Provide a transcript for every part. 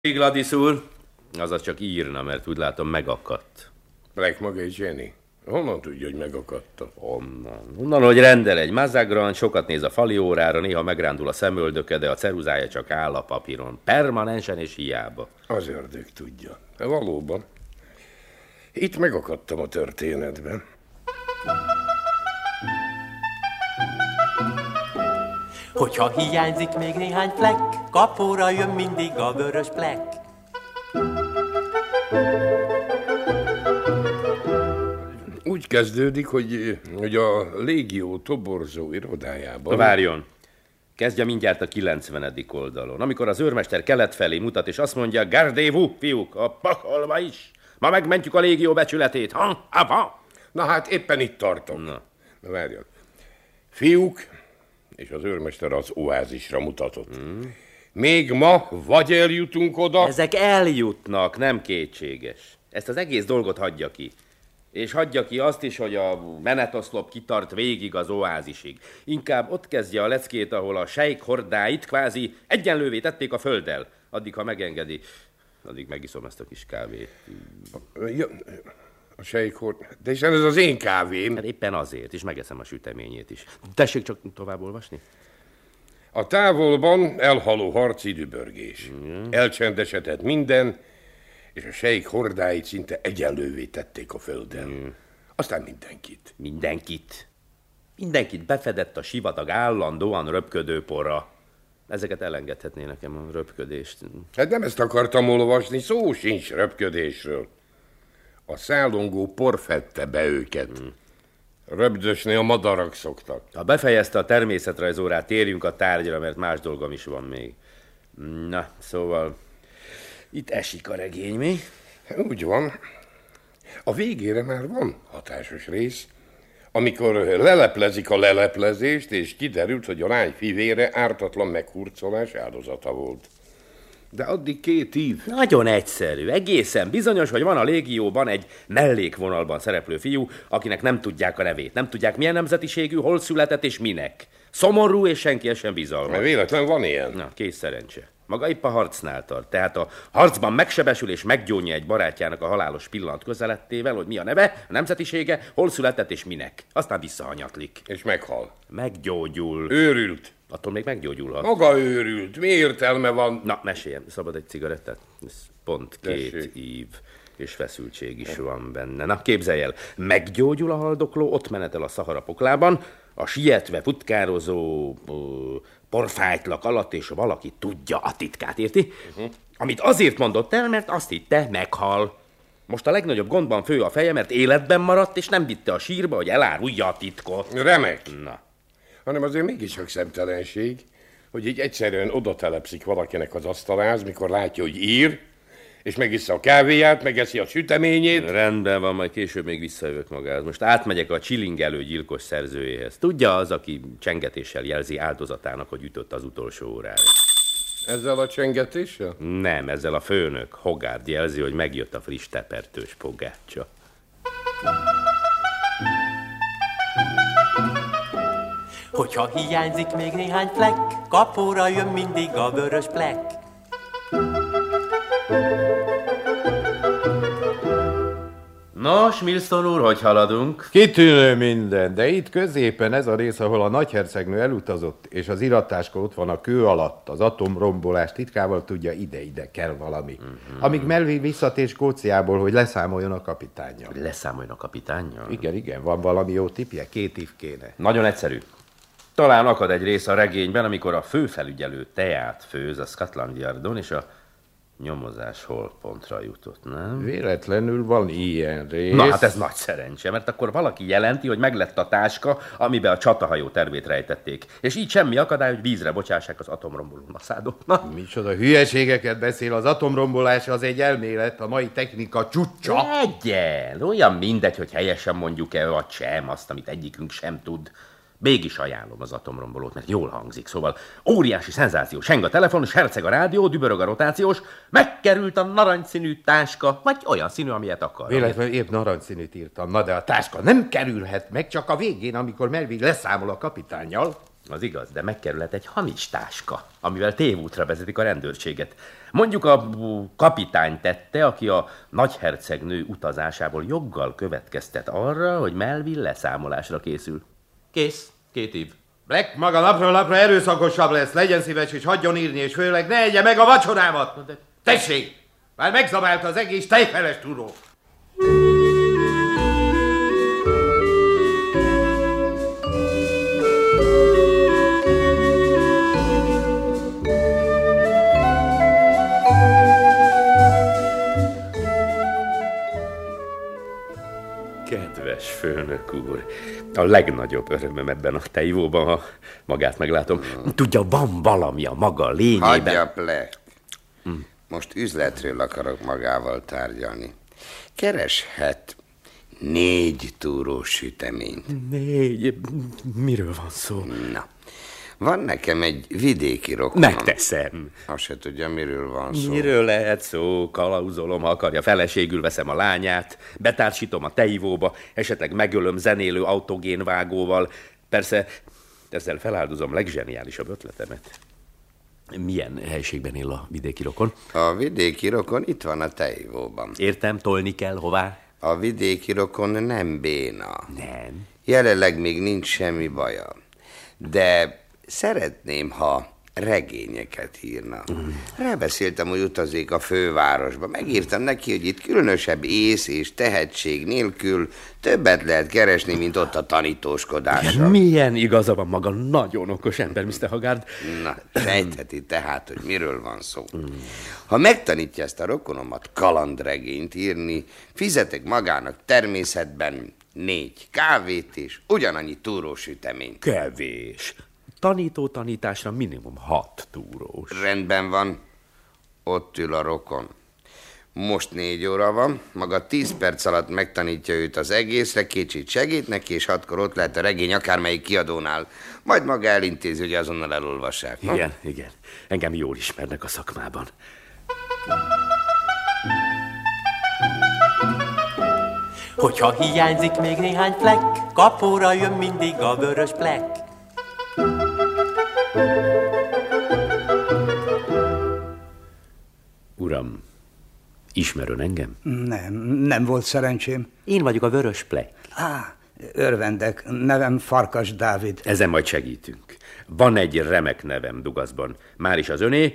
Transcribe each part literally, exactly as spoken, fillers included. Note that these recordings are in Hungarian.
Gladys úr, azaz csak írna, mert úgy látom megakadt. Black maga és Jenny. Honnan tudja, hogy megakadta? Honnan? Honnan, hogy rendel egy mazagran, sokat néz a fali órára, néha megrándul a szemöldöke, de a ceruzája csak áll a papíron. Permanensen és hiába. Az ördög tudja. De valóban. Itt megakadtam a történetben. Hogyha hiányzik még néhány flek, kapóra jön mindig a vörös plek. Úgy kezdődik, hogy, hogy a légió toborzó irodájában... Várjon! Kezdje mindjárt a kilencvenedik oldalon, amikor az őrmester kelet felé mutat, és azt mondja, Gardez-vous, fiúk, a pakolba is! Ma megmentjük a légió becsületét, ha? Ha? Na hát éppen itt tartok. Na. Na várjad. Fiúk, és az őrmester az oázisra mutatott. Mm. Még ma vagy eljutunk oda... Ezek eljutnak, nem kétséges. Ezt az egész dolgot hagyja ki. És hagyja ki azt is, hogy a menetoszlop kitart végig az oázisig. Inkább ott kezdje a leckét, ahol a sejk hordáit kvázi egyenlővé tették a földdel. Addig, ha megengedi, addig megiszom ezt a kis kávét. Ja, a sejk hord... De hiszen ez az én kávém. Hát éppen azért, és megeszem a süteményét is. Tessék csak tovább olvasni. A távolban elhaló harci dübörgés. Mm. Elcsendesedett minden, és a sejk hordáit szinte egyenlővé tették a földön. Mm. Aztán mindenkit. Mindenkit? Mindenkit befedett a sivatag állandóan röpködő porra. Ezeket elengedhetné nekem a röpködést. Hát nem ezt akartam olvasni, szó sincs röpködésről. A szállongó por fedte be őket. Mm. Röpdösni a madarak szoktak. Ha befejezte a természetrajzórát, térjünk a tárgyra, mert más dolgom is van még. Na, szóval... Itt esik a regény, mi? Úgy van. A végére már van hatásos rész, amikor leleplezik a leleplezést, és kiderült, hogy a lány fivére ártatlan meghurcolás áldozata volt. De addig két ív. Nagyon egyszerű. Egészen bizonyos, hogy van a légióban egy mellékvonalban szereplő fiú, akinek nem tudják a nevét. Nem tudják, milyen nemzetiségű, hol született és minek. Szomorú és senki sem bizalmas. Mert véletlen van ilyen. Na, kész szerencse. Maga épp a harcnál tart. Tehát a harcban megsebesül és meggyónja egy barátjának a halálos pillanat közelettével, hogy mi a neve, a nemzetisége, hol született és minek. Aztán visszahanyatlik. És meghal. Meggyógyul. Őrült. Attól még meggyógyulhat. Maga őrült. Mi értelme van? Na, meséljem. Szabad egy cigarettát? Ez pont két Tessék. ív. És feszültség is van benne. Na, képzelj el, meggyógyul a haldokló, ott menetel a Szahara poklában, a sietve futkározó ö, porfájtlak alatt, és valaki tudja a titkát, érti? Uh-huh. Amit azért mondott el, mert azt hitte, meghal. Most a legnagyobb gondban fő a feje, mert életben maradt, és nem vitte a sírba, hogy elárulja a titkot. Remek. Na. Hanem azért mégis csak szemtelenség, hogy így egyszerűen oda telepszik valakinek az asztalához, mikor látja, hogy ír, és megissza a kávéját, megeszi a süteményét. Rendben van, majd később még visszajövök magához. Most átmegyek a csilingelő gyilkos szerzőjéhez. Tudja az, aki csengetéssel jelzi áldozatának, hogy ütött az utolsó órára. Ezzel a csengetéssel? Nem, ezzel a főnök. Hoggard jelzi, hogy megjött a friss tepertős pogácsa. Hogyha hiányzik még néhány flek, kapóra jön mindig a vörös plek. Nos, Milson úr, hogy haladunk? Kitűnő minden, de itt középen ez a rész, ahol a nagyhercegnő elutazott, és az irattáska ott van a kő alatt, az atomrombolás titkával, tudja, ide-ide kell valami. Uh-huh. Amíg Melville visszatér Skóciából, hogy leszámoljon a kapitánnyal. Leszámoljon a kapitánnyal? Igen, igen, van valami jó tippje, két év kéne. Nagyon egyszerű. Talán akad egy rész a regényben, amikor a főfelügyelő teát főz a Scotland Yardon, és a nyomozás holtpontra jutott, nem? Véletlenül van ilyen rész. Na hát ez nagy szerencse, mert akkor valaki jelenti, hogy meglett a táska, amiben a csatahajó tervét rejtették. És így semmi akadály, hogy vízre bocsássák az atomromboló maszádot. Na? Micsoda hülyeségeket beszél, az atomrombolás az egy elmélet, a mai technika csúcsa. Egyen! Olyan mindegy, hogy helyesen mondjuk-e vagy sem, azt, amit egyikünk sem tud. Mégis ajánlom az atomrombolót, mert jól hangzik. Szóval óriási szenzáció. Seng a telefon, serceg a rádió, dübörög a rotációs, megkerült a narancsszínű táska, vagy olyan színű, amilyet akar. Véletlenül épp narancsszínűt írtam. Na de a táska nem kerülhet meg, csak a végén, amikor Melville leszámol a kapitánnyal. Az igaz, de megkerülhet egy hamis táska, amivel tévútra vezetik a rendőrséget. Mondjuk a kapitány tette, aki a nagyhercegnő utazásából joggal következtet arra, hogy Melville leszámolásra készül. Kész, két év. Black maga napról napra erőszakosabb lesz, legyen szíves és hagyjon írni, és főleg ne egye meg a vacsorámat. De... Tessék! Már megzabálta az egész tejfeles turó. Kedves főnök úr, a legnagyobb örömöm ebben a tejvóban, ha magát meglátom. Tudja, van valami a maga lényében. Hagyja, Black. Hmm. Most üzletről akarok magával tárgyalni. Kereshet négy túrós süteményt. Négy? Miről van szó? Na, van nekem egy vidéki rokonom. Megteszem. Azt se tudja, miről van szó. Miről lehet szó? Kalauzolom, ha akarja, feleségül veszem a lányát, betársítom a tejvóba, esetleg megölöm zenélő autogénvágóval. Persze, ezzel feláldozom legzseniálisabb ötletemet. Milyen helységben él a vidéki rokon? A vidéki rokon itt van a tejvóban. Értem, tolni kell hová? A vidéki rokon nem béna. Nem. Jelenleg még nincs semmi baja. De szeretném, ha regényeket írna. Mm. Rábeszéltem, hogy utazik a fővárosba. Megírtam neki, hogy itt különösebb ész és tehetség nélkül többet lehet keresni, mint ott a tanítóskodásra. Milyen igaza van maga, nagyon okos ember, miszter Haggard. Na, sejtheti tehát, hogy miről van szó. Mm. Ha megtanítja ezt a rokonomat kalandregényt írni, fizetek magának természetben négy kávét és ugyanannyi túrósüteményt. Kevés. Tanító tanításra minimum hat túrós. Rendben van. Ott ül a rokon. Most négy óra van, maga tíz perc alatt megtanítja őt az egészre, kicsit segít neki, és hatkor ott lehet a regény akármelyik kiadónál. Majd maga elintézi, hogy azonnal elolvassák. Igen, ha? igen. Engem jól ismernek a szakmában. Hogyha hiányzik még néhány flekk, kapóra jön mindig a vörös plekk. Uram, ismer ön engem? Nem, nem volt szerencsém. Én vagyok a vörös plekk. Á, örvendek, nevem Farkas Dávid. Ezen majd segítünk. Van egy remek nevem Dugaszban. Már is az öné,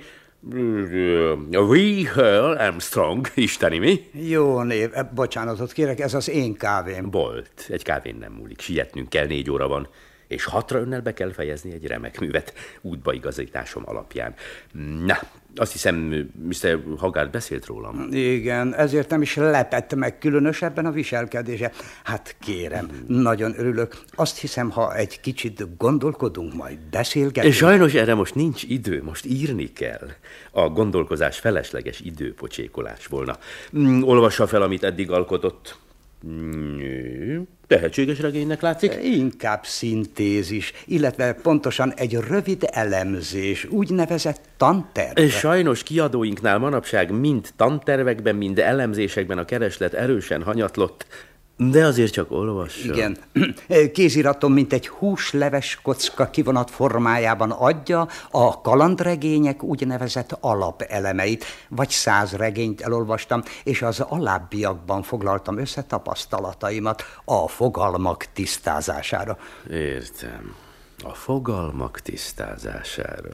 We Earl Armstrong, isteni mi? Jó név, bocsánatot kérek, ez az én kávém. Bolt, egy kávén nem múlik, sietnünk kell, négy óra van, és hatra önnel be kell fejezni egy remek művet, útbaigazításom alapján. Na, azt hiszem, miszter Haggard beszélt rólam. Igen, ezért nem is lepett meg különösebben a viselkedése. Hát kérem, hmm. nagyon örülök. Azt hiszem, ha egy kicsit gondolkodunk, majd beszélgetünk. Sajnos erre most nincs idő, most írni kell. A gondolkozás felesleges időpocsékolás volna. Mm, olvassa fel, amit eddig alkotott. Mm, tehetséges regénynek látszik? Inkább szintézis, illetve pontosan egy rövid elemzés, úgynevezett tanterv. Sajnos kiadóinknál manapság mind tantervekben, mind elemzésekben a kereslet erősen hanyatlott, de azért csak olvassa. Igen, kéziratom mint egy húsleves kocka kivonat formájában adja a kalandregények úgynevezett alapelemeit, vagy száz regényt elolvastam, és az alábbiakban foglaltam össze tapasztalataimat a fogalmak tisztázására. Értem, a fogalmak tisztázására.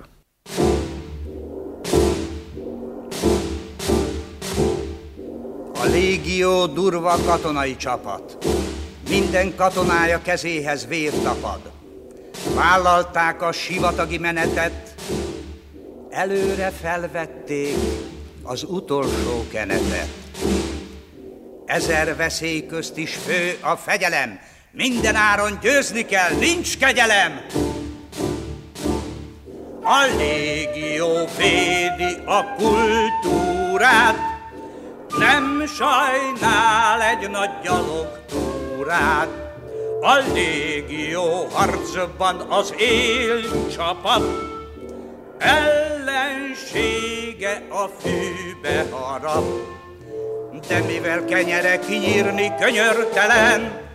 A légió durva katonai csapat. Minden katonája kezéhez vér tapad. Vállalták a sivatagi menetet, előre felvették az utolsó kenetet. Ezer veszély közt is fő a fegyelem, minden áron győzni kell, nincs kegyelem. A légió védi a kultúrát, nem sajnál egy nagy gyalogtúrát. A légió harcban az élcsapat, ellensége a fűbe harap. De mivel kenyere kinyírni könyörtelen,